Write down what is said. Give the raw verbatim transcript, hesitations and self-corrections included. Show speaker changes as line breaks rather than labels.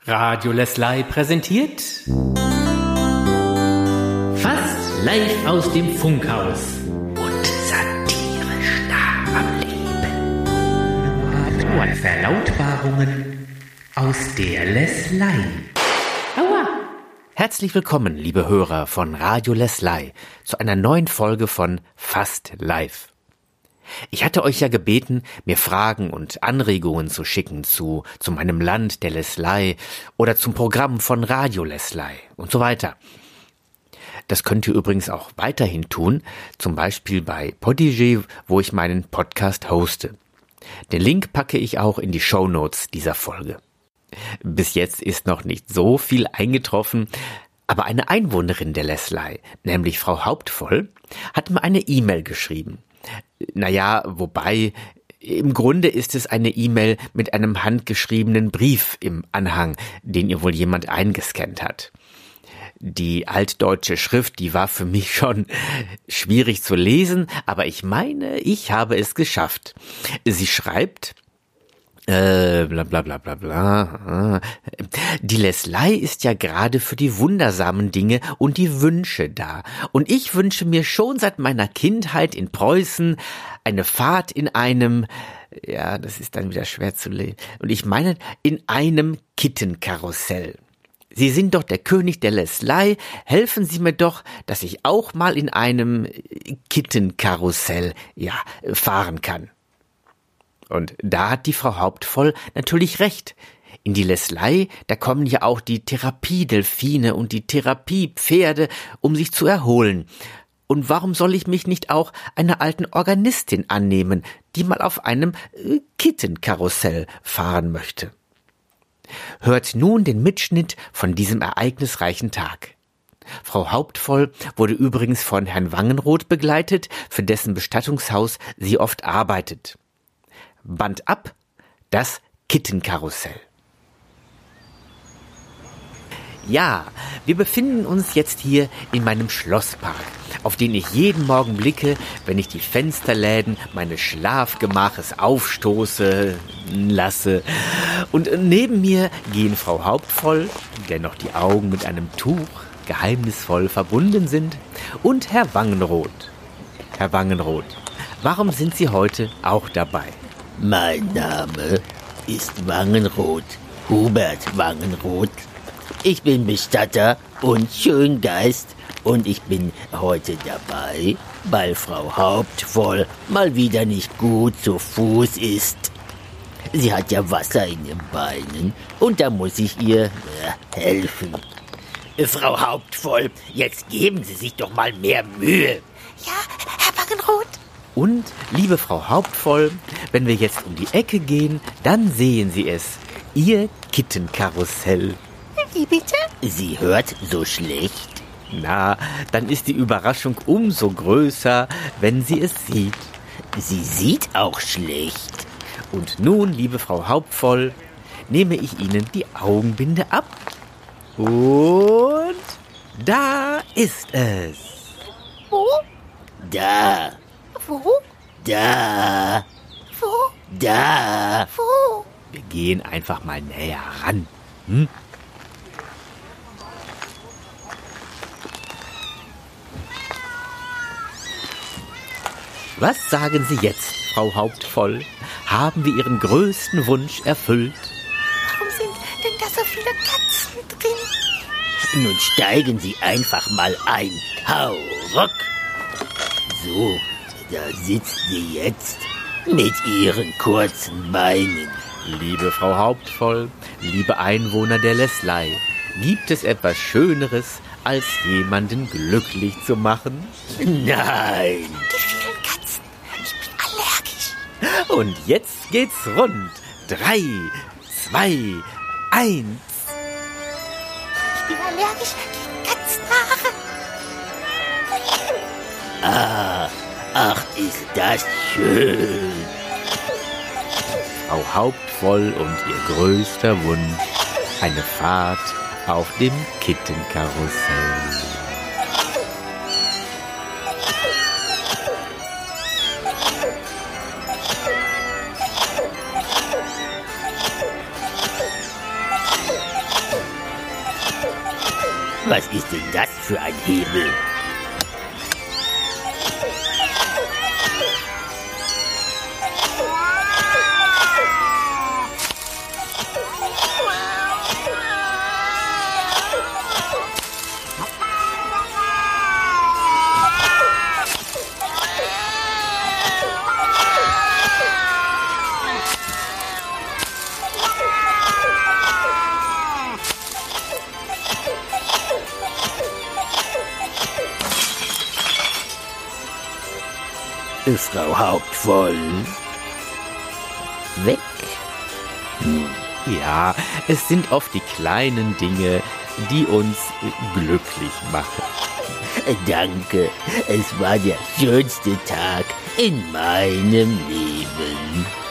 Radio Lesley präsentiert Fast live aus dem Funkhaus und satirisch nah am Leben. Verlautbarungen aus der Lesley. Aua! Herzlich willkommen, liebe Hörer von Radio Lesley, zu einer neuen Folge von Fast live. Ich hatte euch ja gebeten, mir Fragen und Anregungen zu schicken zu, zu meinem Land, der Lesley, oder zum Programm von Radio Lesley und so weiter. Das könnt ihr übrigens auch weiterhin tun, zum Beispiel bei Podigy, wo ich meinen Podcast hoste. Den Link packe ich auch in die Shownotes dieser Folge. Bis jetzt ist noch nicht so viel eingetroffen, aber eine Einwohnerin der Lesley, nämlich Frau Hauptvoll, hat mir eine E-Mail geschrieben. Naja, wobei, im Grunde ist es eine E-Mail mit einem handgeschriebenen Brief im Anhang, den ihr wohl jemand eingescannt hat. Die altdeutsche Schrift, die war für mich schon schwierig zu lesen, aber ich meine, ich habe es geschafft. Sie schreibt, Äh, bla bla bla bla bla. Die Lesley ist ja gerade für die wundersamen Dinge und die Wünsche da. Und ich wünsche mir schon seit meiner Kindheit in Preußen eine Fahrt in einem, ja, das ist dann wieder schwer zu lesen. Und ich meine, in einem Kittenkarussell. Sie sind doch der König der Lesley. Helfen Sie mir doch, dass ich auch mal in einem Kittenkarussell, ja, fahren kann. Und da hat die Frau Hauptvoll natürlich recht. In die Lesley, da kommen ja auch die Therapiedelfine und die Therapiepferde, um sich zu erholen. Und warum soll ich mich nicht auch einer alten Organistin annehmen, die mal auf einem äh, Kittenkarussell fahren möchte? Hört nun den Mitschnitt von diesem ereignisreichen Tag. Frau Hauptvoll wurde übrigens von Herrn Wangenroth begleitet, für dessen Bestattungshaus sie oft arbeitet. Band ab, das Kittenkarussell. Ja, wir befinden uns jetzt hier in meinem Schlosspark, auf den ich jeden Morgen blicke, wenn ich die Fensterläden meines Schlafgemaches aufstoße lasse. Und neben mir gehen Frau Hauptvoll, der noch die Augen mit einem Tuch geheimnisvoll verbunden sind, und Herr Wangenroth. Herr Wangenroth, warum sind Sie heute auch dabei?
Mein Name ist Wangenroth, Hubert Wangenroth. Ich bin Bestatter und Schöngeist und ich bin heute dabei, weil Frau Hauptvoll mal wieder nicht gut zu Fuß ist. Sie hat ja Wasser in den Beinen und da muss ich ihr äh, helfen. Frau Hauptvoll, jetzt geben Sie sich doch mal mehr Mühe.
Ja, Herr Wangenroth.
Und, liebe Frau Hauptvoll, wenn wir jetzt um die Ecke gehen, dann sehen Sie es, Ihr Kittenkarussell.
Wie bitte?
Sie hört so schlecht.
Na, dann ist die Überraschung umso größer, wenn sie es sieht.
Sie sieht auch schlecht.
Und nun, liebe Frau Hauptvoll, nehme ich Ihnen die Augenbinde ab. Und da ist es.
Wo?
Da.
Wo?
Da.
Wo?
Da.
Wo?
Wir gehen einfach mal näher ran. Hm? Was sagen Sie jetzt, Frau Hauptvoll? Haben wir Ihren größten Wunsch erfüllt?
Warum sind denn da so viele Katzen drin?
Nun steigen Sie einfach mal ein. Hau ruck. So, da sitzt sie jetzt mit ihren kurzen Beinen.
Liebe Frau Hauptvoll, liebe Einwohner der Lesley, gibt es etwas Schöneres, als jemanden glücklich zu machen?
Nein.
Die vielen Katzen. Ich bin allergisch.
Und jetzt geht's rund. Drei, zwei, eins.
Ich bin allergisch gegen Katzenhaare.
Ah, ach, ist das schön.
Frau Hauptvoll und ihr größter Wunsch, eine Fahrt auf dem Kittenkarussell.
Was ist denn das für ein Hebel? Frau Hauptvoll. Weg?
Hm. Ja, es sind oft die kleinen Dinge, die uns glücklich machen.
Danke, es war der schönste Tag in meinem Leben.